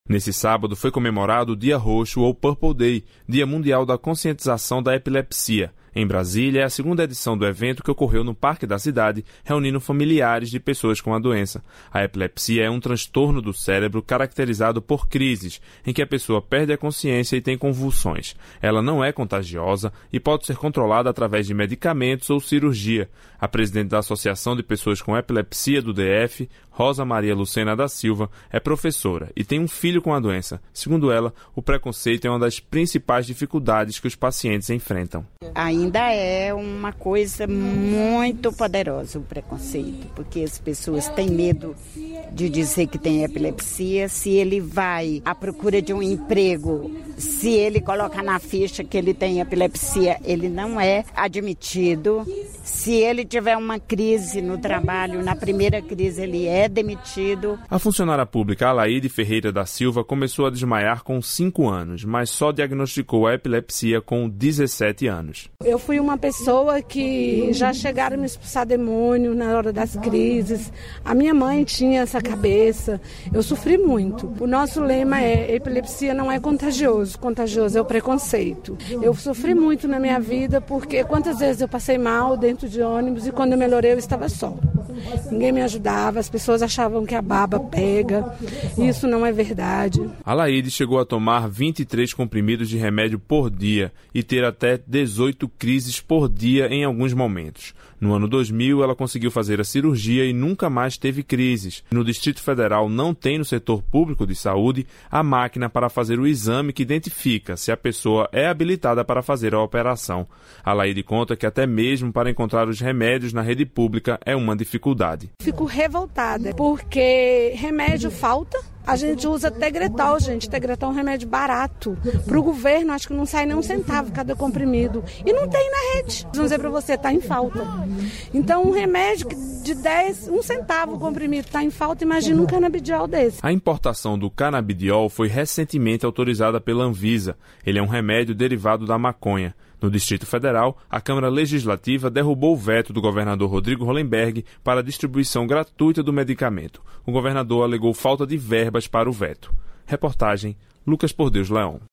Nesse sábado foi comemorado o Dia Roxo ou Purple Day, Dia Mundial da Conscientização da Epilepsia. Em Brasília, é a segunda edição do evento que ocorreu no Parque da Cidade, reunindo familiares de pessoas com a doença. A epilepsia é um transtorno do cérebro caracterizado por crises, em que a pessoa perde a consciência e tem convulsões. Ela não é contagiosa e pode ser controlada através de medicamentos ou cirurgia. A presidente da Associação de Pessoas com Epilepsia do DF, Rosa Maria Lucena da Silva, é professora e tem um filho com a doença. Segundo ela, o preconceito é uma das principais dificuldades que os pacientes enfrentam. Ainda é uma coisa muito poderosa o preconceito, porque as pessoas têm medo de dizer que tem epilepsia. Se ele vai à procura de um emprego, se ele coloca na ficha que ele tem epilepsia, ele não é admitido. Se ele tiver uma crise no trabalho, na primeira crise ele é demitido. A funcionária pública Alaide Ferreira da Silva começou a desmaiar com 5 anos, mas só diagnosticou a epilepsia com 17 anos. Eu fui uma pessoa que já chegaram a me expulsar demônio na hora das crises. A minha mãe tinha essa cabeça. Eu sofri muito. O nosso lema é: epilepsia não é contagioso, contagioso é o preconceito. Eu sofri muito na minha vida porque quantas vezes eu passei mal dentro de ônibus e quando eu melhorei eu estava só. Ninguém me ajudava, as pessoas achavam que a baba pega. Isso não é verdade. Alaide chegou a tomar 23 comprimidos de remédio por dia e ter até 18 crises por dia em alguns momentos. No ano 2000, ela conseguiu fazer a cirurgia e nunca mais teve crises. No Distrito Federal não tem no setor público de saúde a máquina para fazer o exame que identifica se a pessoa é habilitada para fazer a operação. Alaide conta que até mesmo para encontrar os remédios na rede pública é uma dificuldade. Fico revoltada porque remédio falta. A gente usa Tegretol, gente. Tegretol é um remédio barato. Para o governo, acho que não sai nem um centavo cada comprimido. E não tem na rede. Vamos dizer para você, está em falta. Então, um remédio de 1 centavo o comprimido está em falta, imagina um canabidiol desse. A importação do canabidiol foi recentemente autorizada pela Anvisa. Ele é um remédio derivado da maconha. No Distrito Federal, a Câmara Legislativa derrubou o veto do governador Rodrigo Hollenberg para a distribuição gratuita do medicamento. O governador alegou falta de verbas para o veto. Reportagem Lucas Por Deus Leão.